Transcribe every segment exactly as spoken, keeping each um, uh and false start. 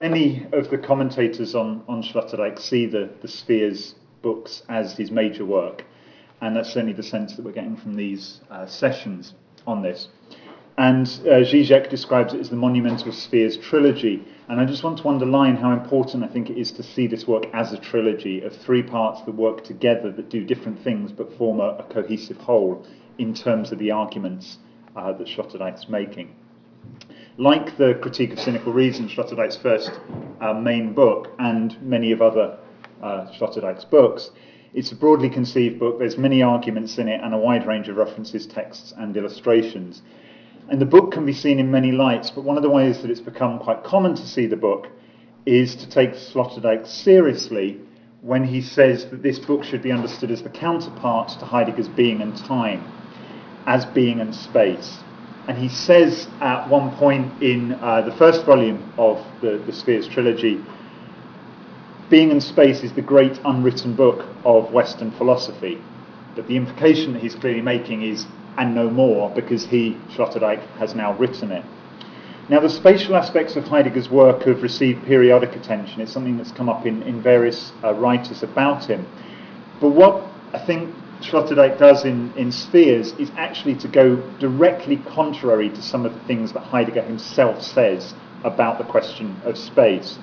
Many of the commentators on, on Sloterdijk see the, the Spheres books as his major work, and that's certainly the sense that we're getting from these uh, sessions on this. And uh, Zizek describes it as the monumental Spheres trilogy, and I just want to underline how important I think it is to see this work as a trilogy of three parts that work together, that do different things but form a, a cohesive whole in terms of the arguments uh, that Sloterdijk's making. Like the Critique of Cynical Reason, Sloterdijk's first uh, main book, and many of other uh, Sloterdijk's books, it's a broadly conceived book. There's many arguments in it and a wide range of references, texts, and illustrations. And the book can be seen in many lights, but one of the ways that it's become quite common to see the book is to take Sloterdijk seriously when he says that this book should be understood as the counterpart to Heidegger's Being and Time, as being and space. And he says at one point in uh, the first volume of the, the Spheres trilogy, Being and Space is the great unwritten book of Western philosophy. But the implication that he's clearly making is, and no more, because he, Sloterdijk, has now written it. Now, the spatial aspects of Heidegger's work have received periodic attention. It's something that's come up in, in various uh, writers about him. But what I think Sloterdijk does in, in Spheres is actually to go directly contrary to some of the things that Heidegger himself says about the question of space.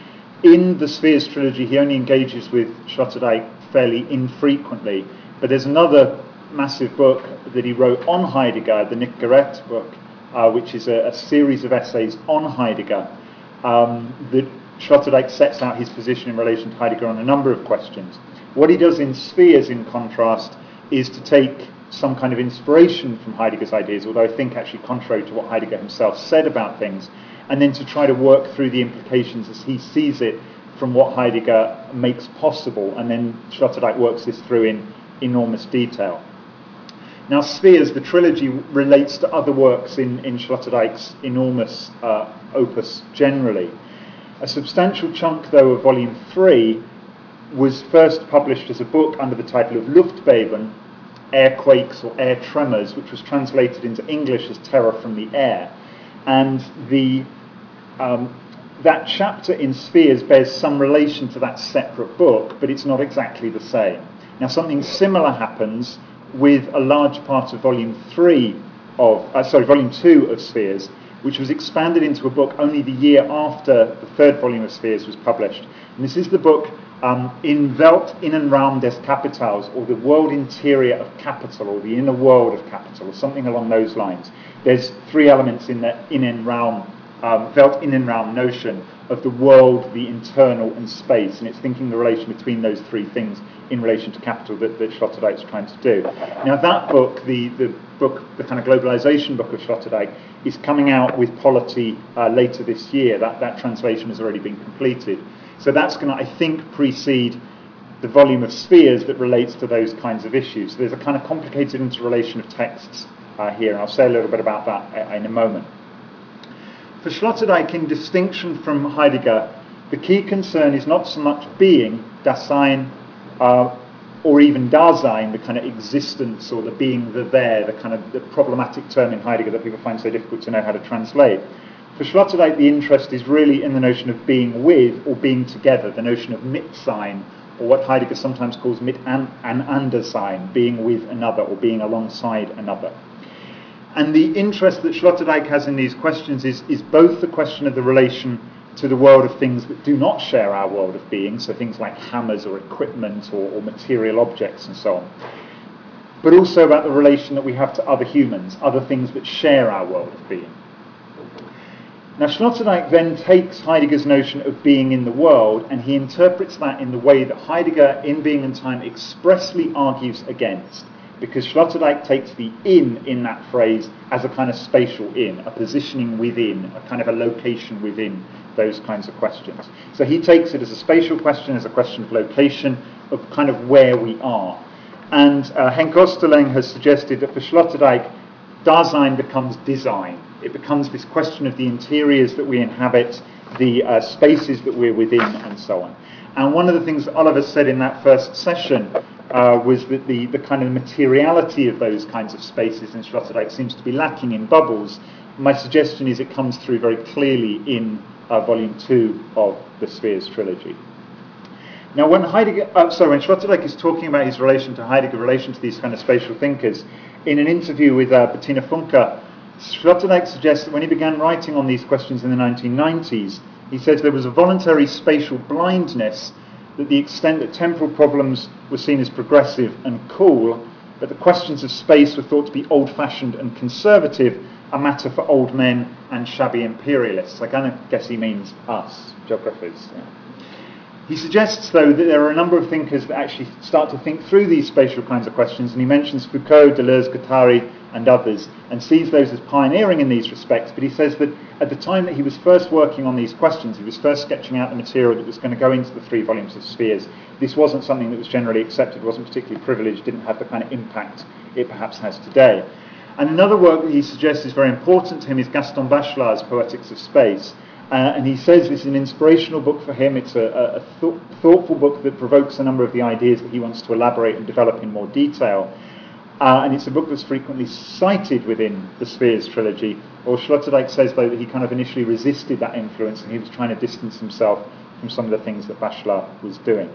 In the Spheres trilogy, he only engages with Sloterdijk fairly infrequently, but there's another massive book that he wrote on Heidegger, the Nicht gerecht book, uh, which is a, a series of essays on Heidegger, um, that Sloterdijk sets out his position in relation to Heidegger on a number of questions. What he does in Spheres, in contrast, is to take some kind of inspiration from Heidegger's ideas, although I think actually contrary to what Heidegger himself said about things, and then to try to work through the implications as he sees it from what Heidegger makes possible, and then Sloterdijk works this through in enormous detail. Now, Spheres, the trilogy, relates to other works in, in Sloterdijk's enormous uh, opus generally. A substantial chunk, though, of volume three was first published as a book under the title of Luftbeben, Airquakes or Air Tremors, which was translated into English as Terror from the Air. And the um, that chapter in Spheres bears some relation to that separate book, but it's not exactly the same. Now, something similar happens with a large part of volume three of, uh, sorry, volume two of Spheres, which was expanded into a book only the year after the third volume of Spheres was published. And this is the book um, In Welt Innenraum des Kapitals, or the world interior of capital, or the inner world of capital, or something along those lines. There's three elements in the Innenraum, um, Welt Innenraum notion of the world, the internal, and space, and it's thinking the relation between those three things in relation to capital that, that Sloterdijk's trying to do. Now, that book, the, the book, the kind of globalization book of Sloterdijk, is coming out with Polity uh, later this year. That, that translation has already been completed. So that's going to, I think, precede the volume of Spheres that relates to those kinds of issues. So there's a kind of complicated interrelation of texts uh, here, and I'll say a little bit about that in a moment. For Sloterdijk, in distinction from Heidegger, the key concern is not so much being, Dasein, uh, or even Dasein, the kind of existence or the being, the there, the kind of the problematic term in Heidegger that people find so difficult to know how to translate. For Sloterdijk, the interest is really in the notion of being with or being together, the notion of Mitsein, or what Heidegger sometimes calls mit an, an andersein, being with another or being alongside another. And the interest that Sloterdijk has in these questions is, is both the question of the relation to the world of things that do not share our world of being, so things like hammers or equipment or, or material objects and so on, but also about the relation that we have to other humans, other things that share our world of being. Now, Sloterdijk then takes Heidegger's notion of being in the world, and he interprets that in the way that Heidegger, in Being and Time, expressly argues against, because Sloterdijk takes the in in that phrase as a kind of spatial in, a positioning within, a kind of a location within those kinds of questions. So he takes it as a spatial question, as a question of location, of kind of where we are. And uh, Henk Osterling has suggested that for Sloterdijk, Dasein becomes design. It becomes this question of the interiors that we inhabit, the uh, spaces that we're within, and so on. And one of the things that Oliver said in that first session uh, was that the, the kind of materiality of those kinds of spaces in Sloterdijk seems to be lacking in Bubbles. My suggestion is it comes through very clearly in uh, volume two of the Spheres trilogy. Now, when Heidegger, uh, sorry, when Sloterdijk is talking about his relation to Heidegger, relation to these kind of spatial thinkers, in an interview with uh, Bettina Funke, Sloterdijk suggests that when he began writing on these questions in the nineteen nineties, he says there was a voluntary spatial blindness, that the extent that temporal problems were seen as progressive and cool, but the questions of space were thought to be old-fashioned and conservative, a matter for old men and shabby imperialists. I kind of guess he means us, geographers. Yeah. He suggests, though, that there are a number of thinkers that actually start to think through these spatial kinds of questions, and he mentions Foucault, Deleuze, Guattari, and others, and sees those as pioneering in these respects. But he says that at the time that he was first working on these questions, he was first sketching out the material that was going to go into the three volumes of Spheres. This wasn't something that was generally accepted, wasn't particularly privileged, didn't have the kind of impact it perhaps has today. And another work that he suggests is very important to him is Gaston Bachelard's Poetics of Space. Uh, and he says this is an inspirational book for him. It's a, a, a th- thoughtful book that provokes a number of the ideas that he wants to elaborate and develop in more detail. Uh, and it's a book that's frequently cited within the Spheres trilogy. Or Sloterdijk says, though, that he kind of initially resisted that influence and he was trying to distance himself from some of the things that Bachelard was doing.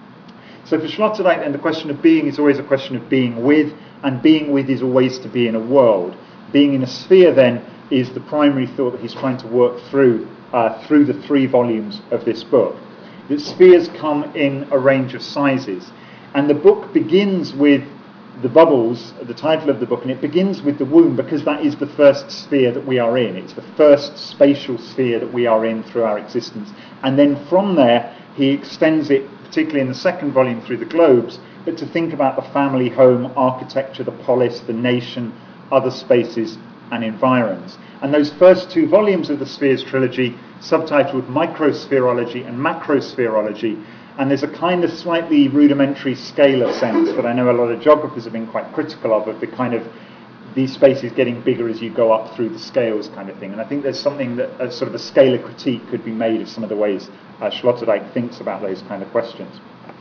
So for Sloterdijk, then, the question of being is always a question of being with, and being with is always to be in a world. Being in a sphere, then, is the primary thought that he's trying to work through uh, through the three volumes of this book. That spheres come in a range of sizes. And the book begins with the bubbles, the title of the book, and it begins with the womb because that is the first sphere that we are in. It's the first spatial sphere that we are in through our existence. And then from there, he extends it, particularly in the second volume, through the globes, but to think about the family, home, architecture, the polis, the nation, other spaces and environs. And those first two volumes of the Spheres trilogy, subtitled Microspherology and Macrospherology, and there's a kind of slightly rudimentary scalar sense that I know a lot of geographers have been quite critical of, of the kind of these spaces getting bigger as you go up through the scales kind of thing. And I think there's something that a sort of a scalar critique could be made of some of the ways uh, Sloterdijk thinks about those kind of questions.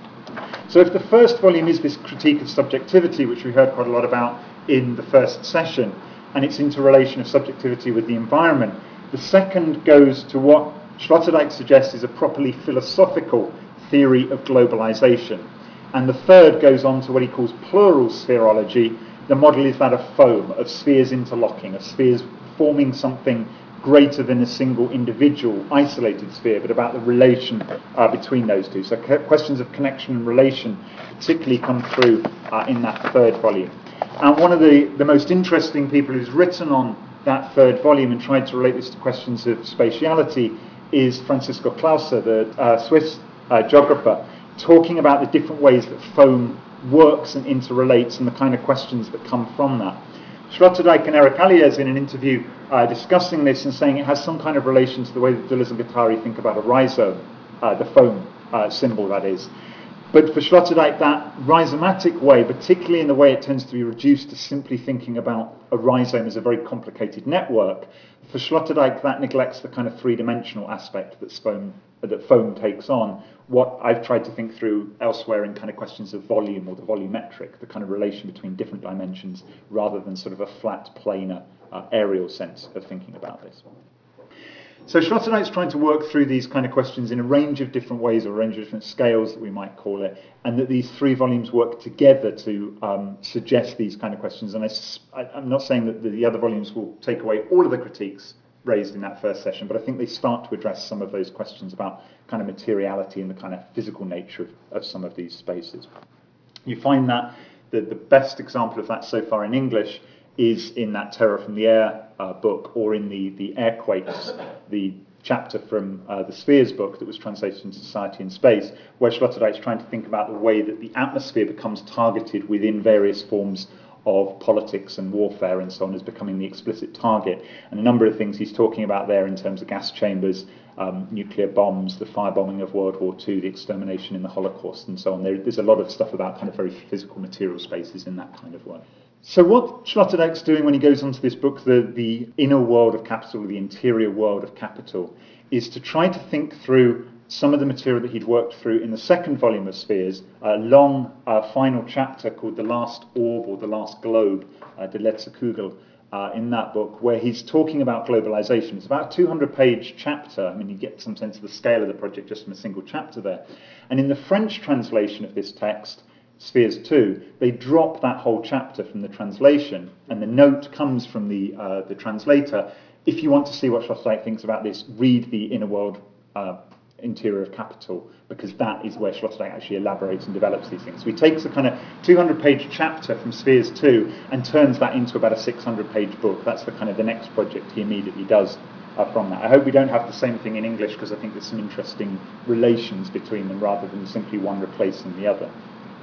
So if the first volume is this critique of subjectivity, which we heard quite a lot about in the first session, and its interrelation of subjectivity with the environment, the second goes to what Sloterdijk suggests is a properly philosophical theory of globalization. And the third goes on to what he calls plural spherology. The model is that of foam, of spheres interlocking, of spheres forming something greater than a single individual isolated sphere, but about the relation uh, between those two. So questions of connection and relation particularly come through uh, in that third volume. And one of the, the most interesting people who's written on that third volume and tried to relate this to questions of spatiality is Francisco Clauser, the uh, Swiss uh, geographer, talking about the different ways that foam works and interrelates and the kind of questions that come from that. Sloterdijk and Eric Aliez in an interview uh, discussing this and saying it has some kind of relation to the way that Deleuze and Guattari think about a rhizome, uh, the foam uh, symbol that is. But for Sloterdijk, that rhizomatic way, particularly in the way it tends to be reduced to simply thinking about a rhizome as a very complicated network, for Sloterdijk that neglects the kind of three-dimensional aspect that foam, that foam takes on. What I've tried to think through elsewhere in kind of questions of volume or the volumetric, the kind of relation between different dimensions, rather than sort of a flat, planar, uh, aerial sense of thinking about this. So Sloterdijk's trying to work through these kind of questions in a range of different ways, or a range of different scales that we might call it, and that these three volumes work together to um, suggest these kind of questions. And I, I, I'm not saying that the other volumes will take away all of the critiques raised in that first session, but I think they start to address some of those questions about kind of materiality and the kind of physical nature of, of some of these spaces. You find that the, the best example of that so far in English is in that Terror from the Air uh, book, or in the, the Airquakes, the chapter from uh, the Spheres book that was translated into Society in Space, where Sloterdijk's trying to think about the way that the atmosphere becomes targeted within various forms of politics and warfare and so on, as becoming the explicit target. And a number of things he's talking about there in terms of gas chambers, um, nuclear bombs, the firebombing of World War Two, the extermination in the Holocaust and so on. There, there's a lot of stuff about kind of very physical material spaces in that kind of work. So what Sloterdijk's doing when he goes onto this book, the, the inner world of capital, the interior world of capital, is to try to think through some of the material that he'd worked through in the second volume of Spheres, a long uh, final chapter called The Last Orb or The Last Globe, uh, De Letzte Kugel, uh, in that book, where he's talking about globalization. It's about a two hundred page chapter. I mean, you get some sense of the scale of the project just from a single chapter there. And in the French translation of this text, Spheres two, they drop that whole chapter from the translation, and the note comes from the uh, the translator. If you want to see what Sloterdijk thinks about this, read the Inner World uh, Interior of Capital, because that is where Sloterdijk actually elaborates and develops these things. So he takes a kind of two hundred page chapter from Spheres two and turns that into about a six hundred page book. That's the kind of the next project he immediately does uh, from that. I hope we don't have the same thing in English, because I think there's some interesting relations between them rather than simply one replacing the other.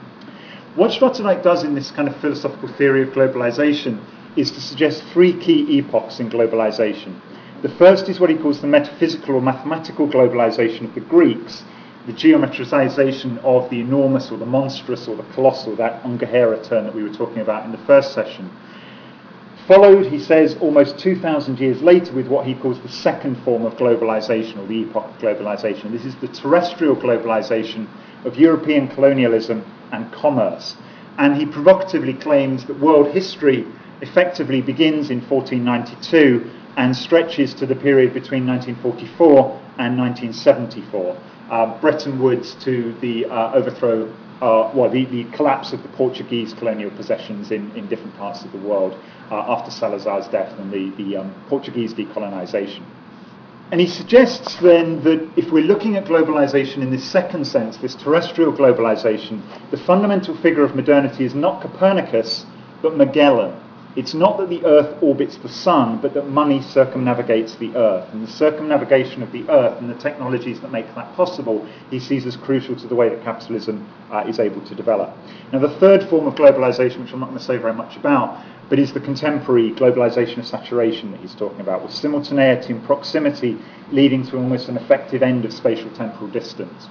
What Sloterdijk does in this kind of philosophical theory of globalization is to suggest three key epochs in globalization. The first is what he calls the metaphysical or mathematical globalization of the Greeks, the geometrization of the enormous or the monstrous or the colossal, that ungeheuer term that we were talking about in the first session. Followed, he says, almost two thousand years later with what he calls the second form of globalization, or the epoch of globalization. This is the terrestrial globalization of European colonialism and commerce. And he provocatively claims that world history effectively begins in fourteen ninety-two and stretches to the period between nineteen forty-four and nineteen seventy-four. Uh, Bretton Woods to the uh, overthrow, uh, well, the, the collapse of the Portuguese colonial possessions in, in different parts of the world uh, after Salazar's death and the, the um, Portuguese decolonization. And he suggests then that if we're looking at globalization in this second sense, this terrestrial globalization, the fundamental figure of modernity is not Copernicus, but Magellan. It's not that the Earth orbits the sun, but that money circumnavigates the Earth. And the circumnavigation of the Earth and the technologies that make that possible, he sees as crucial to the way that capitalism uh, is able to develop. Now, the third form of globalization, which I'm not going to say very much about, but is the contemporary globalization of saturation that he's talking about, with simultaneity and proximity leading to almost an effective end of spatial temporal distance.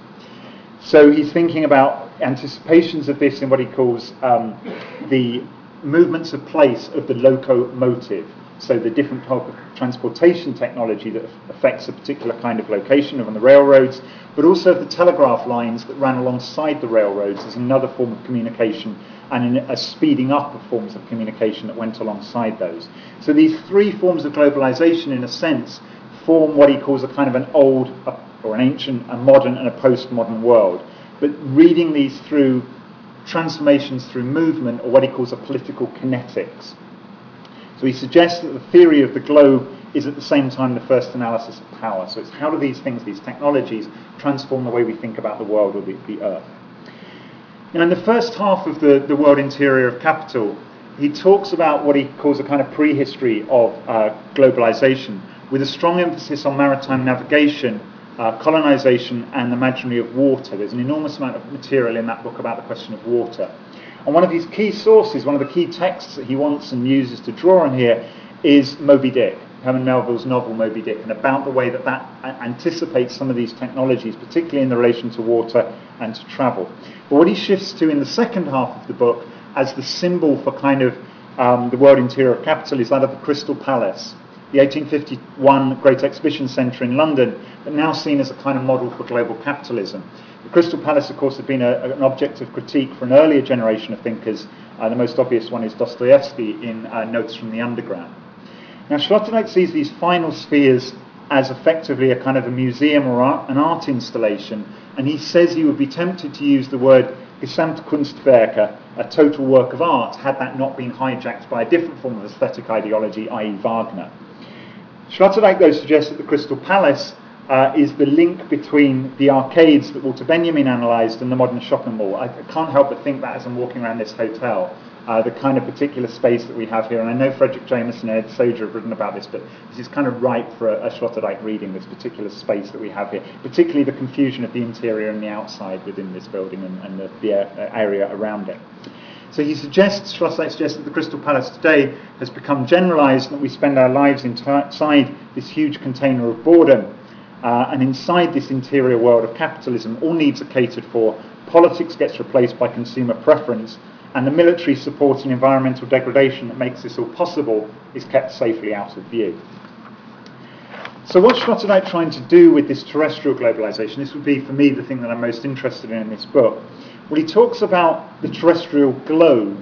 So he's thinking about anticipations of this in what he calls um, the movements of place of the locomotive, so the different type of transportation technology that affects a particular kind of location on the railroads, but also the telegraph lines that ran alongside the railroads as another form of communication, and a speeding up of forms of communication that went alongside those. So these three forms of globalization, in a sense, form what he calls a kind of an old, or an ancient, a modern, and a postmodern world. But reading these through transformations through movement, or what he calls a political kinetics. So he suggests that the theory of the globe is at the same time the first analysis of power. So it's how do these things, these technologies, transform the way we think about the world or the, the earth. Now, in the first half of the, the World Interior of Capital, he talks about what he calls a kind of prehistory of uh, globalization, with a strong emphasis on maritime navigation, uh, colonization, and the imaginary of water. There's an enormous amount of material in that book about the question of water. And one of his key sources, one of the key texts that he wants and uses to draw on here, is Moby Dick, Herman Melville's novel Moby Dick, and about the way that that anticipates some of these technologies, particularly in the relation to water and to travel. But what he shifts to in the second half of the book as the symbol for kind of um, the World Interior of Capital is that of the Crystal Palace, the eighteen fifty-one Great Exhibition Centre in London, but now seen as a kind of model for global capitalism. The Crystal Palace, of course, had been a, an object of critique for an earlier generation of thinkers. Uh, the most obvious one is Dostoevsky in uh, Notes from the Underground. Now, Sloterdijk sees these final spheres as effectively a kind of a museum or art, an art installation, and he says he would be tempted to use the word Gesamtkunstwerke, a total work of art, had that not been hijacked by a different form of aesthetic ideology, that is. Wagner. Sloterdijk, though, suggests that the Crystal Palace uh, is the link between the arcades that Walter Benjamin analysed and the modern shopping mall. I, I can't help but think that as I'm walking around this hotel, uh, the kind of particular space that we have here, and I know Frederick Jameson and Ed Soja have written about this, but this is kind of ripe for a, a Sloterdijk reading, this particular space that we have here, particularly the confusion of the interior and the outside within this building and, and the, the area around it. So he suggests, Sloterdijk suggests that the Crystal Palace today has become generalised, and that we spend our lives inside this huge container of boredom. Uh, and inside this interior world of capitalism, all needs are catered for, politics gets replaced by consumer preference, and the military support and environmental degradation that makes this all possible is kept safely out of view. So what's Sloterdijk trying to do with this terrestrial globalisation? This would be, for me, the thing that I'm most interested in in this book. Well, he talks about the terrestrial globe,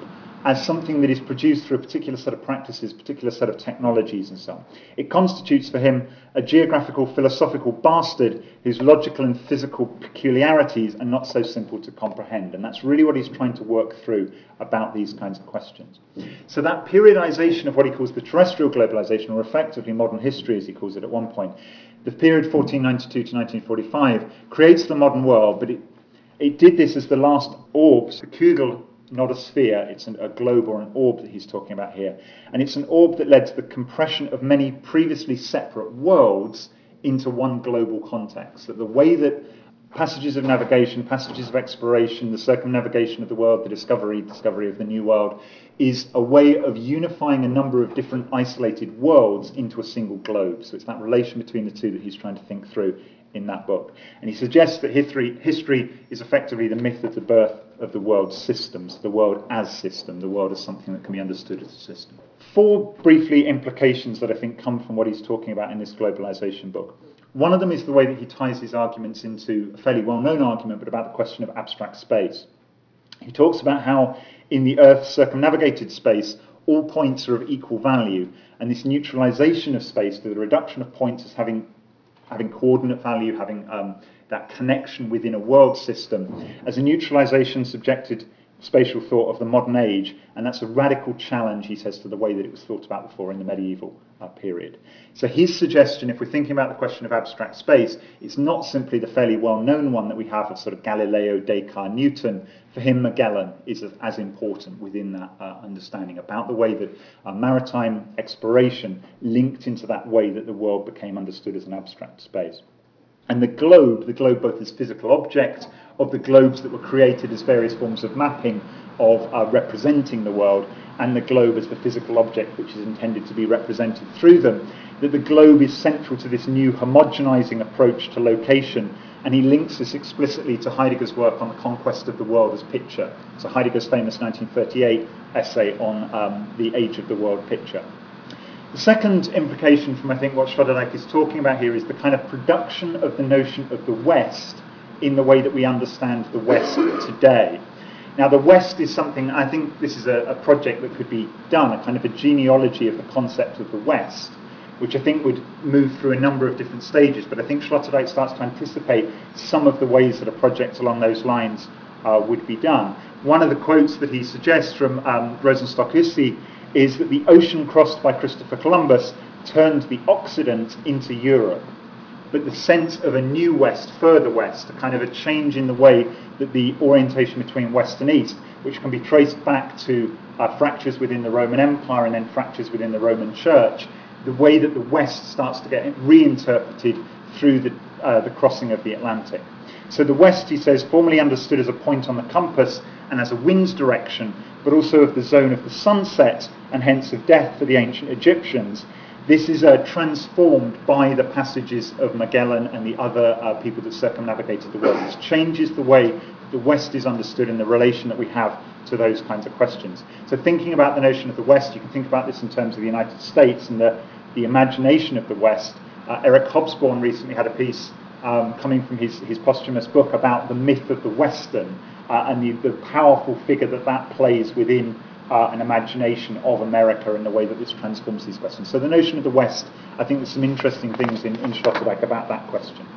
as something that is produced through a particular set of practices, particular set of technologies and so on. It constitutes for him a geographical, philosophical bastard whose logical and physical peculiarities are not so simple to comprehend. And that's really what he's trying to work through about these kinds of questions. So that periodization of what he calls the terrestrial globalization, or effectively modern history as he calls it at one point, the period fourteen ninety-two to nineteen forty-five, creates the modern world, but it, it did this as the last orbs, the Kugel, not a sphere, it's an, a globe or an orb that he's talking about here. And it's an orb that led to the compression of many previously separate worlds into one global context. That the way that passages of navigation, passages of exploration, the circumnavigation of the world, the discovery, discovery of the new world, is a way of unifying a number of different isolated worlds into a single globe. So it's that relation between the two that he's trying to think through in that book. And he suggests that history, history is effectively the myth of the birth of the world's systems, the world as system, the world as something that can be understood as a system. Four, briefly, implications that I think come from what he's talking about in this globalization book. One of them is the way that he ties his arguments into a fairly well-known argument, but about the question of abstract space. He talks about how in the Earth's circumnavigated space, all points are of equal value, and this neutralization of space, the reduction of points as having having coordinate value, having um, that connection within a world system, as a neutralization subjected spatial thought of the modern age, and that's a radical challenge, he says, to the way that it was thought about before in the medieval uh, period. So his suggestion, if we're thinking about the question of abstract space, it's not simply the fairly well-known one that we have of sort of Galileo, Descartes, Newton. For him, Magellan is as, as important within that uh, understanding about the way that uh, maritime exploration linked into that way that the world became understood as an abstract space. And the globe, the globe both as physical object of the globes that were created as various forms of mapping of uh, representing the world, and the globe as the physical object which is intended to be represented through them, that the globe is central to this new homogenizing approach to location, and he links this explicitly to Heidegger's work on the conquest of the world as picture. So Heidegger's famous nineteen thirty-eight essay on um, the age of the world picture. The second implication from, I think, what Sloterdijk is talking about here is the kind of production of the notion of the West in the way that we understand the West today. Now, the West is something, I think this is a, a project that could be done, a kind of a genealogy of the concept of the West, which I think would move through a number of different stages, but I think Sloterdijk starts to anticipate some of the ways that a project along those lines uh, would be done. One of the quotes that he suggests from um, Rosenstock-Huessy is that the ocean crossed by Christopher Columbus turned the Occident into Europe. But the sense of a new West, further West, a kind of a change in the way that the orientation between West and East, which can be traced back to uh, fractures within the Roman Empire and then fractures within the Roman Church, the way that the West starts to get reinterpreted through the, uh, the crossing of the Atlantic. So the West, he says, formerly understood as a point on the compass and as a wind's direction, but also of the zone of the sunset and hence of death for the ancient Egyptians. This is uh, transformed by the passages of Magellan and the other uh, people that circumnavigated the world. This changes the way that the West is understood in the relation that we have to those kinds of questions. So thinking about the notion of the West, you can think about this in terms of the United States and the, the imagination of the West. Uh, Eric Hobsbawm recently had a piece um, coming from his, his posthumous book about the myth of the Western uh, and the, the powerful figure that that plays within Uh, an imagination of America and the way that this transforms these questions. So the notion of the West, I think there's some interesting things in, in Sloterdijk about that question.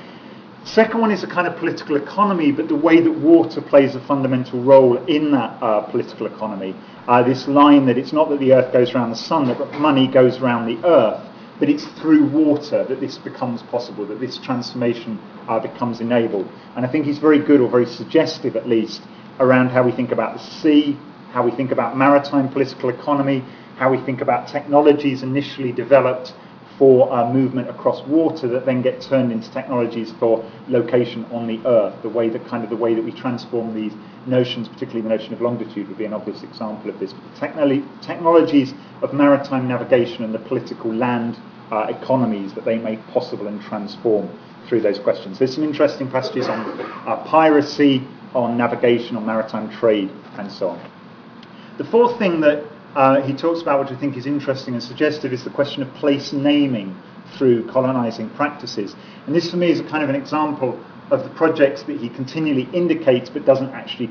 The second one is a kind of political economy, but the way that water plays a fundamental role in that uh, political economy. Uh, this line that it's not that the earth goes around the sun, that money goes around the earth, but it's through water that this becomes possible, that this transformation uh, becomes enabled. And I think he's very good, or very suggestive at least, around how we think about the sea, how we think about maritime political economy, how we think about technologies initially developed for uh, movement across water that then get turned into technologies for location on the earth. The way that kind of the way that we transform these notions, particularly the notion of longitude, would be an obvious example of this. But the technolo- technologies of maritime navigation and the political land uh, economies that they make possible and transform through those questions. There's some interesting passages on uh, piracy, on navigation, on maritime trade, and so on. The fourth thing that uh, he talks about, which I think is interesting and suggestive, is the question of place naming through colonizing practices. And this, for me, is a kind of an example of the projects that he continually indicates but doesn't actually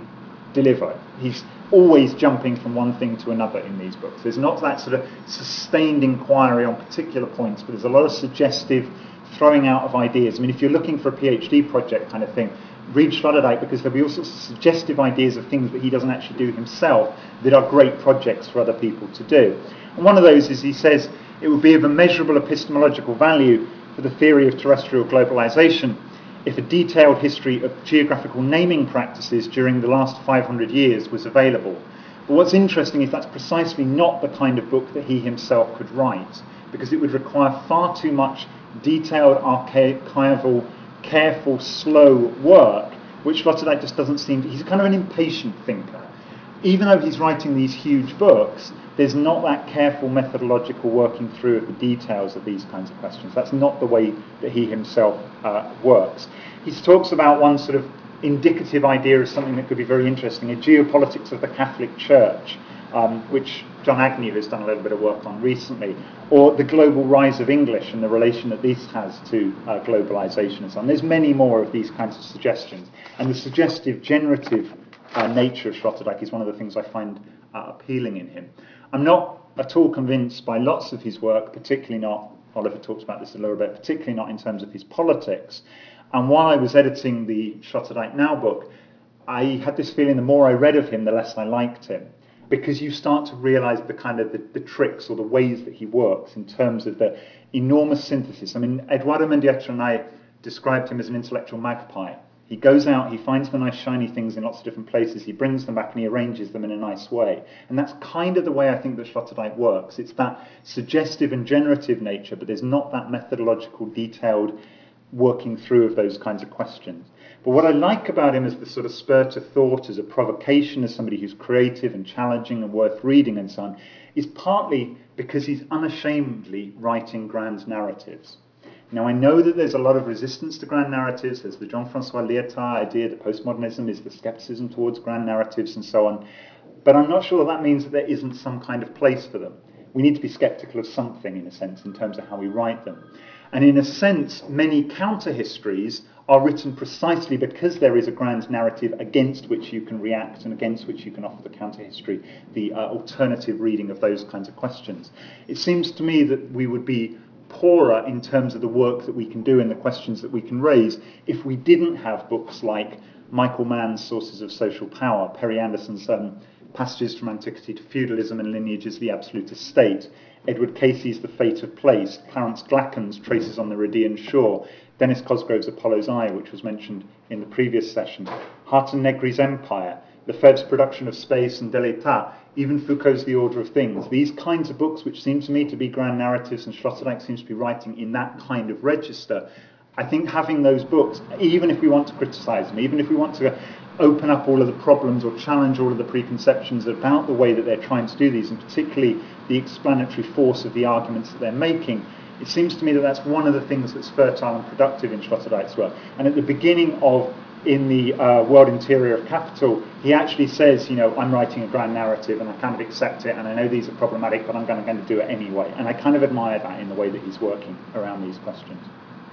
deliver. He's always jumping from one thing to another in these books. There's not that sort of sustained inquiry on particular points, but there's a lot of suggestive throwing out of ideas. I mean, if you're looking for a PhD project kind of thing, read Sloterdijk, because there'll be all sorts of suggestive ideas of things that he doesn't actually do himself that are great projects for other people to do. And one of those is, he says, it would be of immeasurable epistemological value for the theory of terrestrial globalization if a detailed history of geographical naming practices during the last five hundred years was available. But what's interesting is that's precisely not the kind of book that he himself could write, because it would require far too much detailed, archival, careful, slow work, which Sloterdijk just doesn't seem to. He's kind of an impatient thinker. Even though he's writing these huge books, there's not that careful methodological working through of the details of these kinds of questions. That's not the way that he himself uh, works. He talks about one sort of indicative idea of something that could be very interesting, a geopolitics of the Catholic Church, um, which John Agnew has done a little bit of work on recently, or the global rise of English and the relation that this has to uh, globalization and so on. There's many more of these kinds of suggestions. And the suggestive, generative uh, nature of Sloterdijk is one of the things I find uh, appealing in him. I'm not at all convinced by lots of his work, particularly not, Oliver talks about this a little bit, particularly not in terms of his politics. And while I was editing the Sloterdijk Now book, I had this feeling the more I read of him, the less I liked him. Because you start to realize the kind of the, the tricks or the ways that he works in terms of the enormous synthesis. I mean, Eduardo Mendieta and I described him as an intellectual magpie. He goes out, he finds the nice shiny things in lots of different places, he brings them back and he arranges them in a nice way. And that's kind of the way I think that Sloterdijk works. It's that suggestive and generative nature, but there's not that methodological, detailed working through of those kinds of questions. But what I like about him as the sort of spur to thought, as a provocation, as somebody who's creative and challenging and worth reading and so on, is partly because he's unashamedly writing grand narratives. Now, I know that there's a lot of resistance to grand narratives. There's the Jean-Francois Lyotard idea that postmodernism is the skepticism towards grand narratives and so on. But I'm not sure that that means that there isn't some kind of place for them. We need to be skeptical of something, in a sense, in terms of how we write them. And in a sense, many counter-histories are written precisely because there is a grand narrative against which you can react and against which you can offer the counter-history, the uh, alternative reading of those kinds of questions. It seems to me that we would be poorer in terms of the work that we can do and the questions that we can raise if we didn't have books like Michael Mann's Sources of Social Power, Perry Anderson's um, Passages from Antiquity to Feudalism and Lineages of the Absolutist State, Edward Casey's The Fate of Place, Clarence Glacken's Traces on the Rhodian Shore, Dennis Cosgrove's Apollo's Eye, which was mentioned in the previous session, Harton Negri's Empire, Lefebvre's Production of Space and De l'État, even Foucault's The Order of Things. These kinds of books, which seem to me to be grand narratives, and Sloterdijk seems to be writing in that kind of register, I think having those books, even if we want to criticize them, even if we want to open up all of the problems or challenge all of the preconceptions about the way that they're trying to do these, and particularly the explanatory force of the arguments that they're making, it seems to me that that's one of the things that's fertile and productive in Sloterdijk's work. And at the beginning of in the uh, World Interior of Capital, he actually says, you know, I'm writing a grand narrative and I kind of accept it and I know these are problematic, but I'm going to, going to do it anyway. And I kind of admire that in the way that he's working around these questions.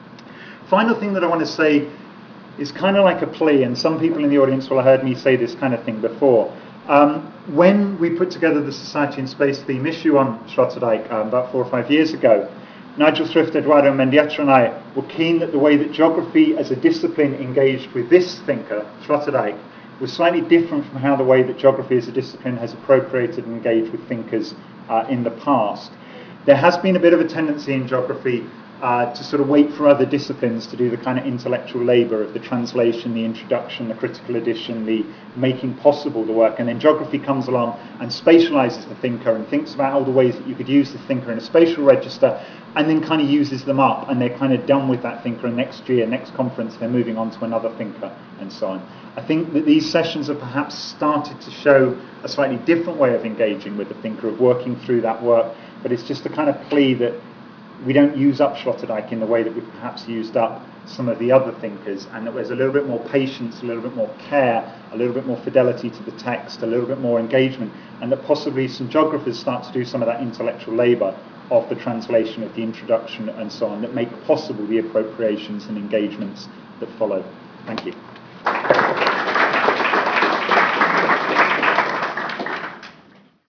Final thing that I want to say is kind of like a plea, and some people in the audience will have heard me say this kind of thing before. Um, when we put together the Society in Space theme issue on Sloterdijk um, about four or five years ago, Nigel Thrift, Eduardo Mendieta and I were keen that the way that geography as a discipline engaged with this thinker, Sloterdijk, was slightly different from how the way that geography as a discipline has appropriated and engaged with thinkers uh, in the past. There has been a bit of a tendency in geography uh, to sort of wait for other disciplines to do the kind of intellectual labour of the translation, the introduction, the critical edition, the making possible the work, and then geography comes along and spatialises the thinker and thinks about all the ways that you could use the thinker in a spatial register, and then kind of uses them up, and they're kind of done with that thinker, and next year, next conference, they're moving on to another thinker, and so on. I think that these sessions have perhaps started to show a slightly different way of engaging with the thinker, of working through that work, but it's just a kind of plea that we don't use up Sloterdijk in the way that we've perhaps used up some of the other thinkers, and that there's a little bit more patience, a little bit more care, a little bit more fidelity to the text, a little bit more engagement, and that possibly some geographers start to do some of that intellectual labour of the translation, of the introduction and so on, that make possible the appropriations and engagements that follow. Thank you.